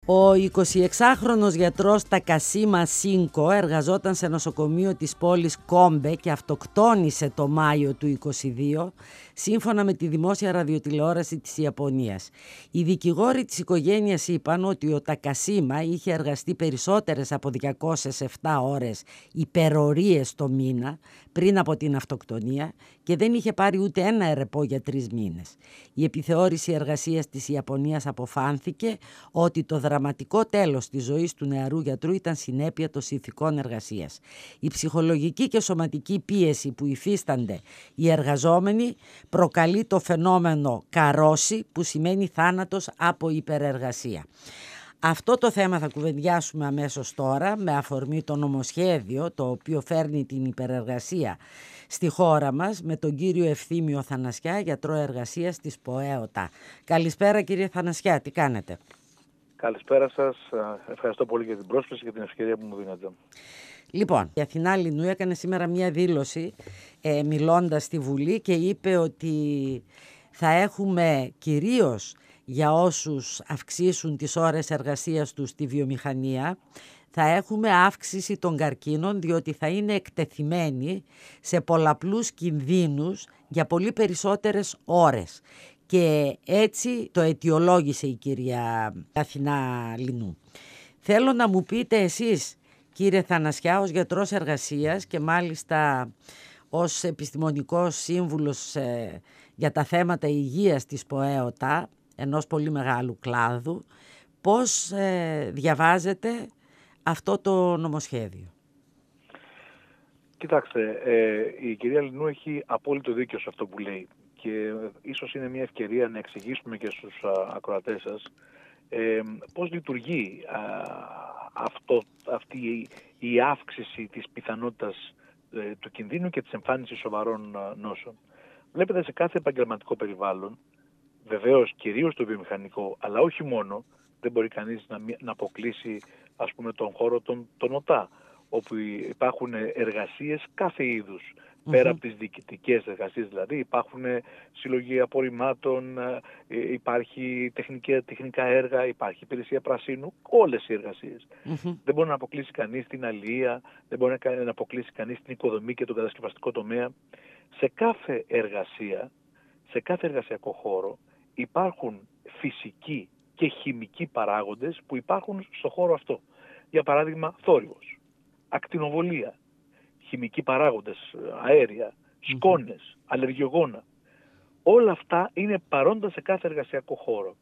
Ο 26χρονος γιατρός Τακασίμα Σίνκο εργαζόταν σε νοσοκομείο της πόλης Κόμπε και αυτοκτόνησε το Μάιο του 2022, σύμφωνα με τη δημόσια ραδιοτηλεόραση της Ιαπωνίας. Οι δικηγόροι της οικογένειας είπαν ότι ο Τακασίμα είχε εργαστεί περισσότερες από 207 ώρες υπερορίες το μήνα πριν από την αυτοκτονία και δεν είχε πάρει ούτε ένα ερεπό για 3 μήνες. Η επιθεώρηση εργασίας της Ιαπωνίας αποφάνθηκε ότι το δραματικό τέλος της ζωής του νεαρού γιατρού ήταν συνέπεια των συνθηκών εργασίας. Η ψυχολογική και σωματική πίεση που υφίστανται οι εργαζόμενοι προκαλεί το φαινόμενο καρόση, που σημαίνει θάνατος από υπερεργασία. Αυτό το θέμα θα κουβεντιάσουμε αμέσως τώρα με αφορμή το νομοσχέδιο το οποίο φέρνει την υπερεργασία στη χώρα μας με τον κύριο Ευθύμιο Θανασιά, γιατρό εργασίας της ΠΟΕΟΤΑ. Καλησπέρα κύριε Θανασιά, τι κάνετε? Καλησπέρα σας. Ευχαριστώ πολύ για την πρόσκληση και την ευκαιρία που μου δίνετε. Λοιπόν, η Αθηνά Λινού έκανε σήμερα μια δήλωση μιλώντας στη Βουλή και είπε ότι θα έχουμε κυρίως για όσους αυξήσουν τις ώρες εργασίας τους στη βιομηχανία, θα έχουμε αύξηση των καρκίνων, διότι θα είναι εκτεθειμένοι σε πολλαπλούς κινδύνους για πολύ περισσότερες ώρες. Και έτσι το αιτιολόγησε η κυρία Αθηνά Λινού. Θέλω να μου πείτε εσείς, κύριε Θανασιά, ως γιατρός εργασίας και μάλιστα ως επιστημονικός σύμβουλος για τα θέματα υγείας της ΠΟΕΟΤΑ, ενός πολύ μεγάλου κλάδου, πώς διαβάζετε αυτό το νομοσχέδιο? Κοιτάξτε, η κυρία Λινού έχει απόλυτο δίκιο σε αυτό που λέει και ίσως είναι μια ευκαιρία να εξηγήσουμε και στους ακροατές σας πώς λειτουργεί αυτή η αύξηση της πιθανότητας του κινδύνου και της εμφάνισης σοβαρών νόσων. Βλέπετε, σε κάθε επαγγελματικό περιβάλλον, βεβαίως κυρίως το βιομηχανικό, αλλά όχι μόνο, δεν μπορεί κανείς να αποκλείσει, ας πούμε, τον χώρο των ΟΤΑ, όπου υπάρχουν εργασίες κάθε είδους. Πέρα από τις διοικητικές εργασίες δηλαδή, υπάρχουν συλλογή απορριμμάτων, υπάρχει τεχνικά έργα, υπάρχει υπηρεσία πρασίνου, όλες οι εργασίες. Δεν μπορεί να αποκλείσει κανείς την αλληλεία, δεν μπορεί να αποκλείσει κανείς την οικοδομή και τον κατασκευαστικό τομέα. Σε κάθε εργασία, σε κάθε εργασιακό χώρο υπάρχουν φυσικοί και χημικοί παράγοντες που υπάρχουν στο χώρο αυτό. Για παράδειγμα, θόρυβος, ακτινοβολία, χημικοί παράγοντες, αέρια, σκόνες, αλλεργιογόνα. Όλα αυτά είναι παρόντα σε κάθε εργασιακό χώρο.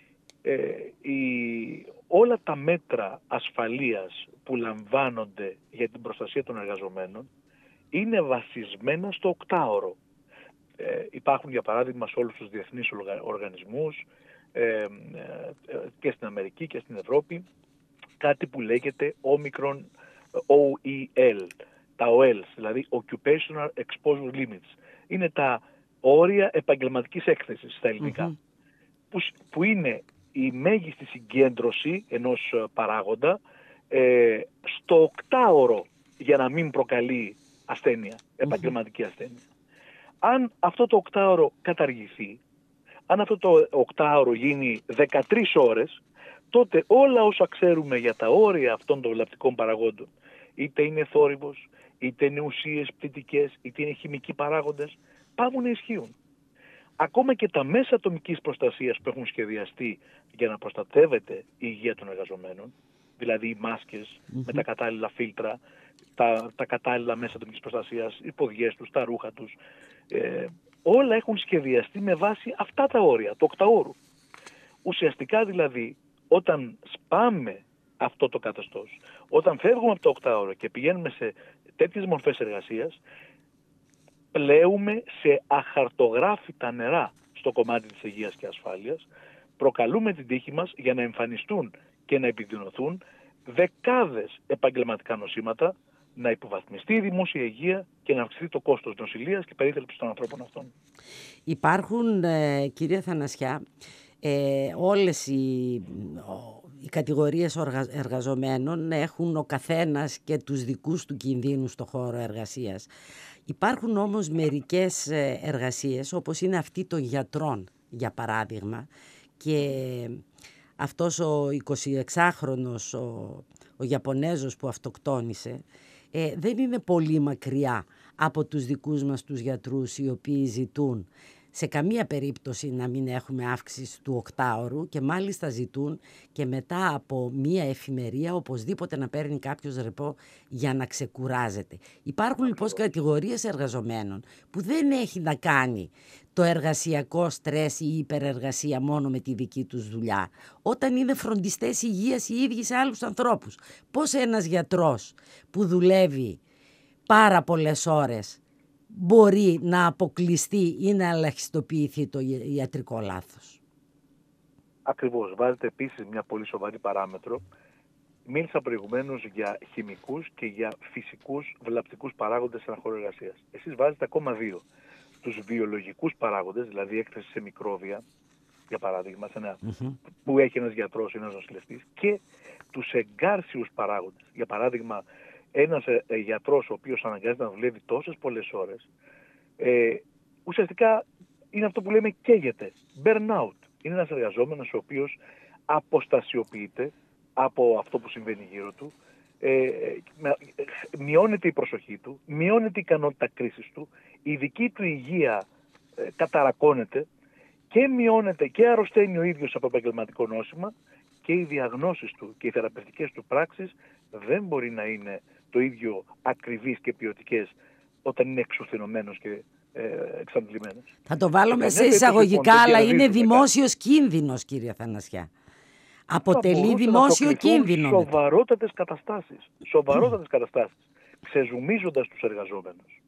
Όλα τα μέτρα ασφαλείας που λαμβάνονται για την προστασία των εργαζομένων είναι βασισμένα στο οκτάωρο. Υπάρχουν, για παράδειγμα, σε όλους τους διεθνείς οργανισμούς και στην Αμερική και στην Ευρώπη κάτι που λέγεται Omicron OEL, τα OELs, δηλαδή Occupational Exposure Limits. Είναι τα όρια επαγγελματικής έκθεσης στα ελληνικά, που είναι η μέγιστη συγκέντρωση ενός παράγοντα στο οκτάωρο για να μην προκαλεί ασθένεια, επαγγελματική ασθένεια. Αν αυτό το οκτάωρο καταργηθεί, αν αυτό το οκτάωρο γίνει 13 ώρες, τότε όλα όσα ξέρουμε για τα όρια αυτών των βλαπτικών παραγόντων, είτε είναι θόρυβος, είτε είναι ουσίες πτυτικές, είτε είναι χημικοί παράγοντες, πάβουν να ισχύουν. Ακόμα και τα μέσα ατομικής προστασίας που έχουν σχεδιαστεί για να προστατεύεται η υγεία των εργαζομένων, δηλαδή οι μάσκες με τα κατάλληλα φίλτρα, τα κατάλληλα μέσα ατομικής προστασίας, οι ποδιές τους, τα ρούχα τους, όλα έχουν σχεδιαστεί με βάση αυτά τα όρια, το οκταώρου. Ουσιαστικά δηλαδή, όταν σπάμε αυτό το καθεστώς, όταν φεύγουμε από το οκτάωρο και πηγαίνουμε σε τέτοιες μορφές εργασίας, πλέουμε σε αχαρτογράφητα νερά στο κομμάτι της υγείας και ασφάλειας, προκαλούμε την τύχη μας για να εμφανιστούν και να επιδεινωθούν δεκάδες επαγγελματικά νοσήματα, να υποβαθμιστεί η δημόσια υγεία και να αυξηθεί το κόστος νοσηλείας και περίθαλψης των ανθρώπων αυτών. Υπάρχουν, κύριε Θανασιά, όλες οι κατηγορίες εργαζομένων έχουν ο καθένας και τους δικούς του κινδύνους στο χώρο εργασίας. Υπάρχουν όμως μερικές εργασίες, όπως είναι αυτή των γιατρών, για παράδειγμα, και αυτός ο 26χρονος, ο Ιαπωνέζος που αυτοκτόνησε, δεν είναι πολύ μακριά από τους δικούς μας τους γιατρούς, οι οποίοι ζητούν σε καμία περίπτωση να μην έχουμε αύξηση του οκτάωρου και μάλιστα ζητούν και μετά από μία εφημερία οπωσδήποτε να παίρνει κάποιος ρεπό για να ξεκουράζεται. Υπάρχουν λοιπόν κατηγορίες εργαζομένων που δεν έχει να κάνει το εργασιακό στρες ή η υπερεργασία μόνο με τη δική τους δουλειά. Όταν είναι φροντιστές υγείας οι ίδιοι σε άλλους ανθρώπους. Πώς ένας γιατρός που δουλεύει πάρα πολλές ώρες μπορεί να αποκλειστεί ή να ελαχιστοποιηθεί το ιατρικό λάθος? Ακριβώς. Βάζετε επίσης μια πολύ σοβαρή παράμετρο. Μίλησα προηγουμένως για χημικούς και για φυσικούς βλαπτικούς παράγοντες σε ένα χώρο εργασίας. Εσείς βάζετε ακόμα δύο. Τους βιολογικούς παράγοντες, δηλαδή έκθεση σε μικρόβια, για παράδειγμα, που έχει ένας γιατρός ή ένας νοσηλευτής, και τους εγκάρσιους παράγοντες. Για παράδειγμα, ένας γιατρός ο οποίος αναγκάζεται να δουλεύει τόσες πολλές ώρες, ουσιαστικά είναι αυτό που λέμε καίγεται. Burnout. Είναι ένας εργαζόμενος ο οποίος αποστασιοποιείται από αυτό που συμβαίνει γύρω του, μειώνεται η προσοχή του, μειώνεται η ικανότητα κρίσης του, η δική του υγεία καταρακώνεται και μειώνεται και αρρωσταίνει ο ίδιος από επαγγελματικό νόσημα, και οι διαγνώσεις του και οι θεραπευτικές του πράξεις δεν μπορεί να είναι το ίδιο ακριβείς και ποιοτικές όταν είναι εξουθενωμένος και εξαντλημένος. Θα το βάλουμε σε εισαγωγικά, αλλά είναι δημόσιος κίνδυνος, κύριε Αθανασιά. Αποτελεί δημόσιο κίνδυνο. Σοβαρότατες καταστάσεις. Ξεζουμίζοντας τους εργαζόμενους,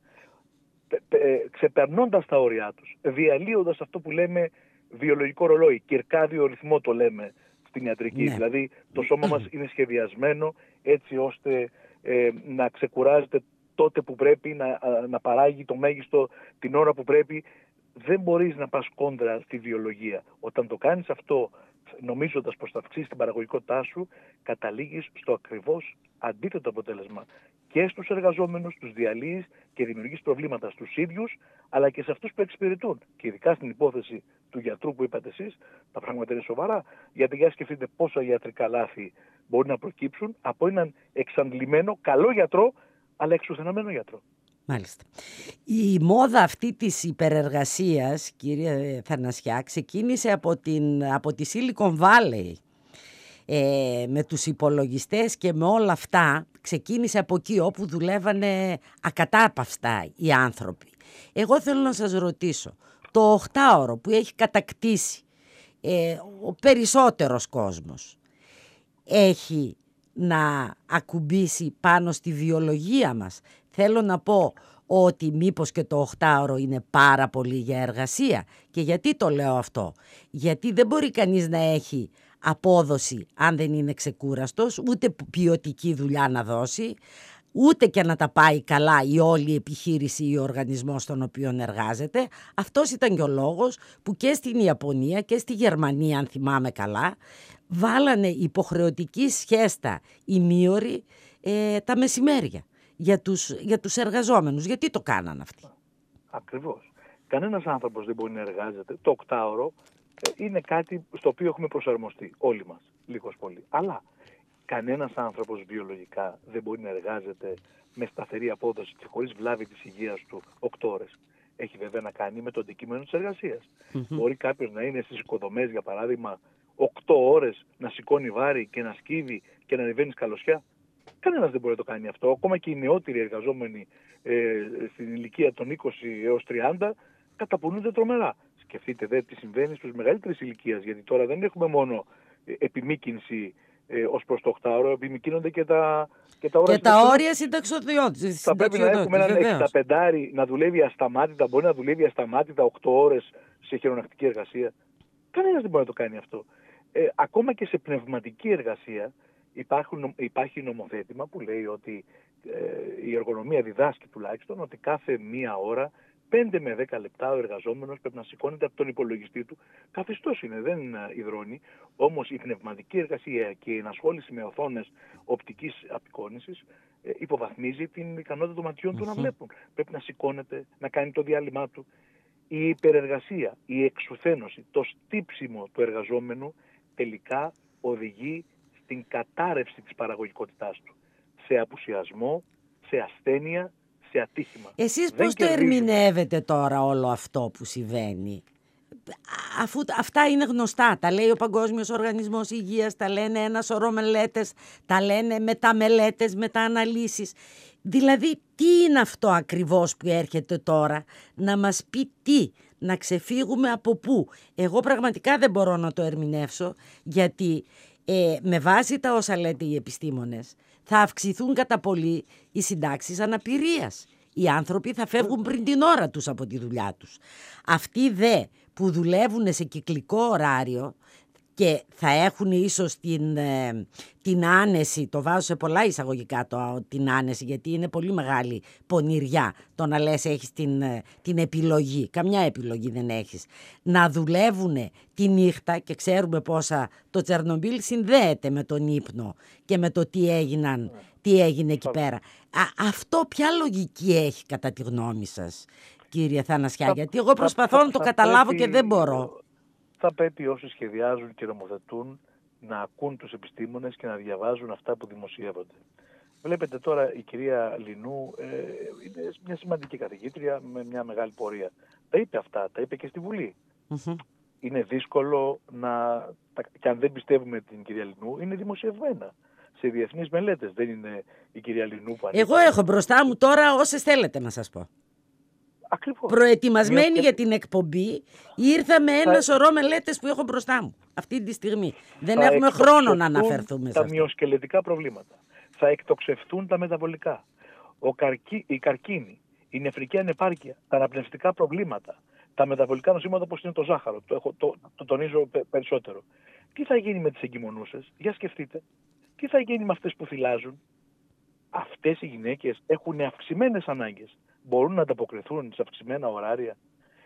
ξεπερνώντας τα όρια τους, διαλύοντας αυτό που λέμε βιολογικό ρολόι, κυρκάδιο ρυθμό το λέμε στην ιατρική. Ναι. Δηλαδή το σώμα μας είναι σχεδιασμένο έτσι ώστε να ξεκουράζεται τότε που πρέπει, να παράγει το μέγιστο την ώρα που πρέπει. Δεν μπορείς να πας κόντρα στη βιολογία. Όταν το κάνεις αυτό νομίζοντας πως θα αυξήσεις την παραγωγικότητά σου, καταλήγεις στο ακριβώς αντίθετο αποτέλεσμα. Και στους εργαζόμενους τους διαλύεις και δημιουργείς προβλήματα στους ίδιους, αλλά και σε αυτούς που εξυπηρετούν. Και ειδικά στην υπόθεση του γιατρού που είπατε εσείς, τα πράγματα είναι σοβαρά. Γιατί για σκεφτείτε πόσα ιατρικά λάθη μπορεί να προκύψουν από έναν εξαντλημένο, καλό γιατρό, αλλά εξουθενωμένο γιατρό. Μάλιστα. Η μόδα αυτή της υπερεργασίας, κύριε Θανασιά, ξεκίνησε από τη Silicon Valley. Με τους υπολογιστές και με όλα αυτά, ξεκίνησε από εκεί όπου δουλεύανε ακατάπαυστα οι άνθρωποι. Εγώ θέλω να σας ρωτήσω, το 8ωρο που έχει κατακτήσει ο περισσότερος κόσμος, έχει να ακουμπήσει πάνω στη βιολογία μας? Θέλω να πω ότι μήπως και το 8ωρο είναι πάρα πολύ για εργασία. Και γιατί το λέω αυτό? Γιατί δεν μπορεί κανείς να έχει απόδοση αν δεν είναι ξεκούραστος, ούτε ποιοτική δουλειά να δώσει, ούτε και να τα πάει καλά η όλη επιχείρηση ή ο οργανισμός στον οποίο εργάζεται. Αυτός ήταν και ο λόγος που και στην Ιαπωνία και στη Γερμανία, αν θυμάμαι καλά, βάλανε υποχρεωτική σχέστα ημίωρη τα μεσημέρια για τους εργαζόμενους. Γιατί το κάναν αυτοί? Ακριβώς. Κανένας άνθρωπος δεν μπορεί να εργάζεται. Το 8ωρο είναι κάτι στο οποίο έχουμε προσαρμοστεί όλοι μας, λίγος πολύ. Αλλά κανένας άνθρωπος βιολογικά δεν μπορεί να εργάζεται με σταθερή απόδοση και χωρίς βλάβη της υγείας του 8 ώρες. Έχει βέβαια να κάνει με το αντικείμενο της εργασίας. Μπορεί κάποιος να είναι στις οικοδομές, για παράδειγμα, 8 ώρες να σηκώνει βάρη και να σκύβει και να ανεβαίνει σκαλωσιά. Κανένας δεν μπορεί να το κάνει αυτό. Ακόμα και οι νεότεροι εργαζόμενοι στην ηλικία των 20 έως 30 καταπονούνται τρομερά. Σκεφτείτε δε τι συμβαίνει στους μεγαλύτερες ηλικίες, γιατί τώρα δεν έχουμε μόνο επιμήκυνση ως προς το 8ωρο, επιμηκύνονται και τα όρια. Και τα όρια συνταξιοδότησης. Θα πρέπει να έχουμε έναν 65 να δουλεύει ασταμάτητα, μπορεί να δουλεύει ασταμάτητα 8 ώρες σε χειρονακτική εργασία. Κανένας δεν μπορεί να το κάνει αυτό. Ακόμα και σε πνευματική εργασία υπάρχει νομοθέτημα που λέει ότι η εργονομία διδάσκει τουλάχιστον ότι κάθε μία ώρα 5 με 10 λεπτά ο εργαζόμενος πρέπει να σηκώνεται από τον υπολογιστή του. Καθιστός είναι, δεν υδρώνει. Όμως η πνευματική εργασία και η ενασχόληση με οθόνες οπτικής απεικόνησης υποβαθμίζει την ικανότητα των ματιών του να βλέπουν. Πρέπει να σηκώνεται, να κάνει το διάλειμμα του. Η υπερεργασία, η εξουθένωση, το στύψιμο του εργαζόμενου τελικά οδηγεί στην κατάρρευση της παραγωγικότητάς του. Σε απουσιασμό, σε ασθένεια, σε ατύχημα. Εσείς πώς το ερμηνεύετε τώρα όλο αυτό που συμβαίνει? Αφού αυτά είναι γνωστά, τα λέει ο Παγκόσμιος Οργανισμός Υγείας, τα λένε ένα σωρό μελέτες, τα λένε μεταμελέτες, μετααναλύσεις. Δηλαδή, τι είναι αυτό ακριβώς που έρχεται τώρα να μας πει τι, να ξεφύγουμε από πού? Εγώ πραγματικά δεν μπορώ να το ερμηνεύσω, γιατί με βάση τα όσα λέτε οι επιστήμονες, θα αυξηθούν κατά πολύ οι συντάξεις αναπηρίας. Οι άνθρωποι θα φεύγουν πριν την ώρα τους από τη δουλειά τους. Αυτοί δε που δουλεύουν σε κυκλικό ωράριο και θα έχουν ίσως την άνεση, το βάζω σε πολλά εισαγωγικά την άνεση, γιατί είναι πολύ μεγάλη πονηριά το να λες έχεις την επιλογή, καμιά επιλογή δεν έχεις, να δουλεύουν τη νύχτα, και ξέρουμε πόσα το Τσερνομπίλ συνδέεται με τον ύπνο και με το τι έγινε εκεί πέρα. Αυτό ποια λογική έχει κατά τη γνώμη σας, κύριε Θανασιά? Γιατί εγώ προσπαθώ να το καταλάβω και δεν μπορώ. Θα πρέπει όσοι σχεδιάζουν και νομοθετούν να ακούν τους επιστήμονες και να διαβάζουν αυτά που δημοσιεύονται. Βλέπετε τώρα η κυρία Λινού είναι μια σημαντική καθηγήτρια με μια μεγάλη πορεία. Τα είπε αυτά, τα είπε και στη Βουλή. Είναι δύσκολο και αν δεν πιστεύουμε την κυρία Λινού, είναι δημοσιευμένα σε διεθνείς μελέτες. Δεν είναι η κυρία Λινού που εγώ έχω μπροστά μου τώρα όσες θέλετε να σας πω. Ακριβώς. Προετοιμασμένη για την εκπομπή, ήρθα με ένα σωρό μελέτες που έχω μπροστά μου αυτή τη στιγμή. Δεν έχουμε χρόνο να αναφερθούμε σε τα μυοσκελετικά προβλήματα. Θα εκτοξευτούν τα μεταβολικά. Η καρκίνη, η νεφρική ανεπάρκεια, τα αναπνευστικά προβλήματα, τα μεταβολικά νοσήματα όπως είναι το ζάχαρο. Το τονίζω περισσότερο. Τι θα γίνει με τις εγκυμονούσες? Για σκεφτείτε. Τι θα γίνει με αυτές που θυλάζουν? Αυτές οι γυναίκες έχουν αυξημένες ανάγκες. Μπορούν να ανταποκριθούν σε αυξημένα ωράρια.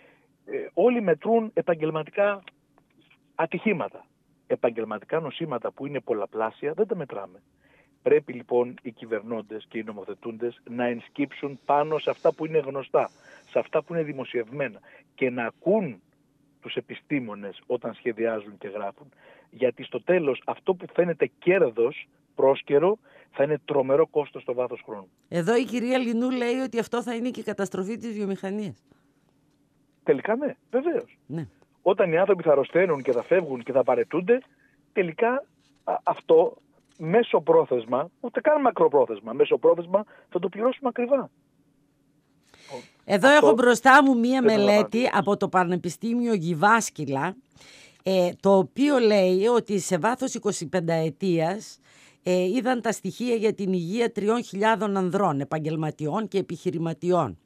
Όλοι μετρούν επαγγελματικά ατυχήματα. Επαγγελματικά νοσήματα που είναι πολλαπλάσια δεν τα μετράμε. Πρέπει λοιπόν οι κυβερνώντες και οι νομοθετούντες να ενσκύψουν πάνω σε αυτά που είναι γνωστά, σε αυτά που είναι δημοσιευμένα και να ακούν τους επιστήμονες όταν σχεδιάζουν και γράφουν, γιατί στο τέλος αυτό που φαίνεται κέρδος πρόσκαιρο θα είναι τρομερό κόστος στο βάθος χρόνου. Εδώ η κυρία Λινού λέει ότι αυτό θα είναι και η καταστροφή της βιομηχανίας. Τελικά ναι, βεβαίως. Ναι. Όταν οι άνθρωποι θα αρρωσταίνουν και θα φεύγουν και θα παρετούνται, τελικά αυτό μέσο πρόθεσμα, ούτε καν μακροπρόθεσμα, μέσο πρόθεσμα θα το πληρώσουμε ακριβά. Εδώ έχω μπροστά μου μία μελέτη από το Πανεπιστήμιο Γιβάσκυλα, το οποίο λέει ότι σε βάθος 25 ετίας είδαν τα στοιχεία για την υγεία 3.000 ανδρών, επαγγελματιών και επιχειρηματιών.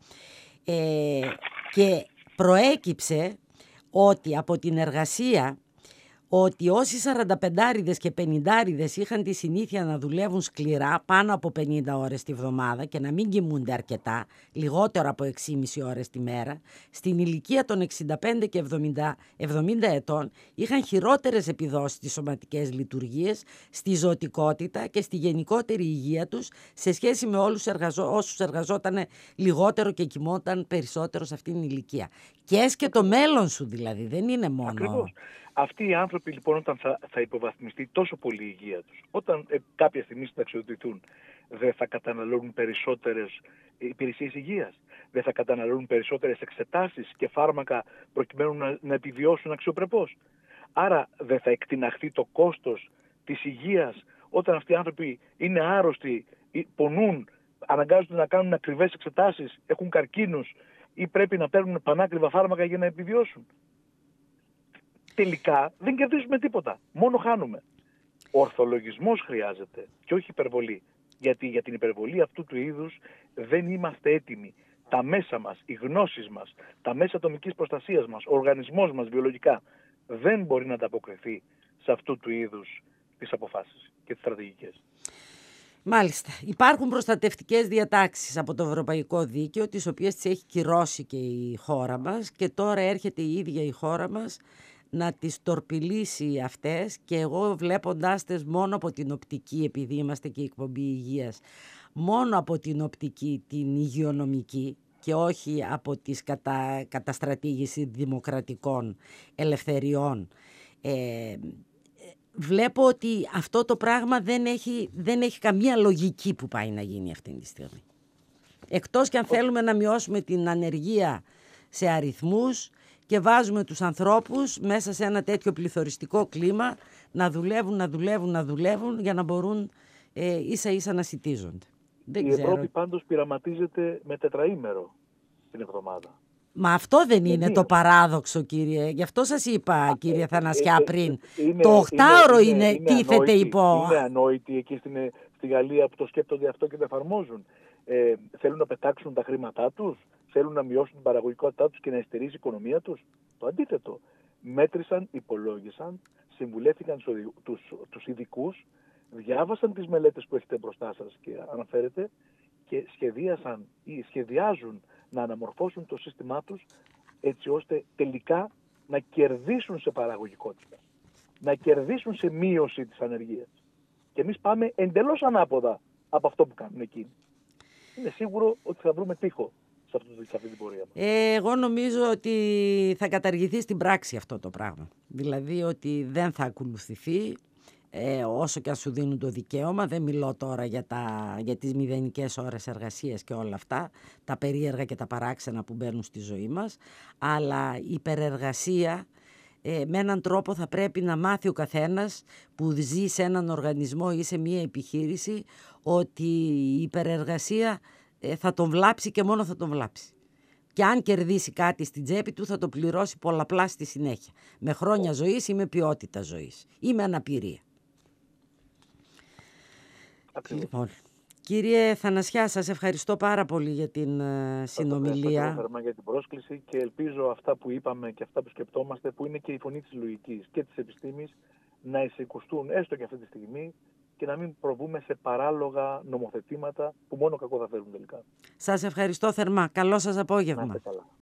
Και προέκυψε ότι από την εργασία, ότι όσοι 45άριδες και 50άριδες είχαν τη συνήθεια να δουλεύουν σκληρά πάνω από 50 ώρες τη βδομάδα και να μην κοιμούνται αρκετά, λιγότερο από 6,5 ώρες τη μέρα, στην ηλικία των 65 και 70 ετών είχαν χειρότερες επιδόσεις στις σωματικές λειτουργίες, στη ζωτικότητα και στη γενικότερη υγεία τους σε σχέση με όλους όσους εργαζόταν λιγότερο και κοιμόταν περισσότερο σε αυτήν την ηλικία. Και έσκε το μέλλον σου δηλαδή, δεν είναι μόνο... Ακριβώς. Αυτοί οι άνθρωποι λοιπόν όταν θα υποβαθμιστεί τόσο πολύ η υγεία τους, όταν κάποια στιγμή συνταξιοδοτηθούν, δεν θα καταναλώνουν περισσότερες υπηρεσίες υγείας, δεν θα καταναλώνουν περισσότερες εξετάσεις και φάρμακα προκειμένου να επιβιώσουν αξιοπρεπώς. Άρα δεν θα εκτιναχθεί το κόστος της υγείας όταν αυτοί οι άνθρωποι είναι άρρωστοι, πονούν, αναγκάζονται να κάνουν ακριβές εξετάσεις, έχουν καρκίνους ή πρέπει να παίρνουν πανάκριβα φάρμακα για να επιβιώσουν. Τελικά δεν κερδίζουμε τίποτα. Μόνο χάνουμε. Ορθολογισμός χρειάζεται και όχι υπερβολή. Γιατί για την υπερβολή αυτού του είδους δεν είμαστε έτοιμοι. Τα μέσα μας, οι γνώσεις μας, τα μέσα ατομικής προστασίας μας, ο οργανισμός μας βιολογικά δεν μπορεί να ανταποκριθεί σε αυτού του είδους τις αποφάσεις και τις στρατηγικές. Μάλιστα. Υπάρχουν προστατευτικές διατάξεις από το Ευρωπαϊκό Δίκαιο, τις οποίες τις έχει κυρώσει και η χώρα μας και τώρα έρχεται η ίδια η χώρα μας να τις τορπιλήσει αυτές, και εγώ βλέποντάς τες μόνο από την οπτική, επειδή είμαστε και η εκπομπή υγείας, μόνο από την οπτική την υγειονομική και όχι από τις καταστρατήγηση δημοκρατικών ελευθεριών, βλέπω ότι αυτό το πράγμα δεν έχει καμία λογική που πάει να γίνει αυτή τη στιγμή. Εκτός και αν θέλουμε να μειώσουμε την ανεργία σε αριθμούς και βάζουμε τους ανθρώπους μέσα σε ένα τέτοιο πληθωριστικό κλίμα να δουλεύουν για να μπορούν ίσα ίσα να σιτίζονται. Η Ευρώπη πάντως πειραματίζεται με τετραήμερο την εβδομάδα. Μα αυτό δεν είναι το παράδοξο, κύριε. Γι' αυτό σας είπα, κύριε Θανασιά, πριν. Το οκτάωρο τίθεται υπό... Είναι ανόητοι εκεί στη Γαλλία που το σκέπτονται αυτό και το εφαρμόζουν. Θέλουν να πετάξουν τα χρήματά τους, θέλουν να μειώσουν την παραγωγικότητά τους και να ειστερήσει η οικονομία τους. Το αντίθετο. Μέτρησαν, υπολόγισαν, συμβουλεύτηκαν τους ειδικούς, διάβασαν τις μελέτες που έχετε μπροστά σας και αναφέρετε και σχεδίασαν ή σχεδιάζουν να αναμορφώσουν το σύστημά τους έτσι ώστε τελικά να κερδίσουν σε παραγωγικότητα, να κερδίσουν σε μείωση της ανεργίας. Και εμείς πάμε εντελώς ανάποδα από αυτό που κάνουν εκείνοι. Είναι σίγουρο ότι θα βρούμε τείχο σε αυτή την πορεία μας. Εγώ νομίζω ότι θα καταργηθεί στην πράξη αυτό το πράγμα. Δηλαδή ότι δεν θα ακολουθηθεί όσο και αν σου δίνουν το δικαίωμα. Δεν μιλώ τώρα για τις μηδενικές ώρες εργασίας και όλα αυτά, τα περίεργα και τα παράξενα που μπαίνουν στη ζωή μας, αλλά η υπερεργασία με έναν τρόπο θα πρέπει να μάθει ο καθένας που ζει σε έναν οργανισμό ή σε μια επιχείρηση ότι η υπερεργασία θα τον βλάψει και μόνο θα τον βλάψει. Και αν κερδίσει κάτι στην τσέπη του θα το πληρώσει πολλαπλά στη συνέχεια. Με χρόνια ζωής ή με ποιότητα ζωής ή με αναπηρία. Λοιπόν, κύριε Θανασιά, σας ευχαριστώ πάρα πολύ για την συνομιλία. Ευχαριστώ θερμά για την πρόσκληση και ελπίζω αυτά που είπαμε και αυτά που σκεπτόμαστε, που είναι και η φωνή της λογικής και της επιστήμης, να εισηκουστούν έστω και αυτή τη στιγμή και να μην προβούμε σε παράλογα νομοθετήματα που μόνο κακό θα φέρουν τελικά. Σας ευχαριστώ θερμά. Καλό σας απόγευμα. Να είστε καλά.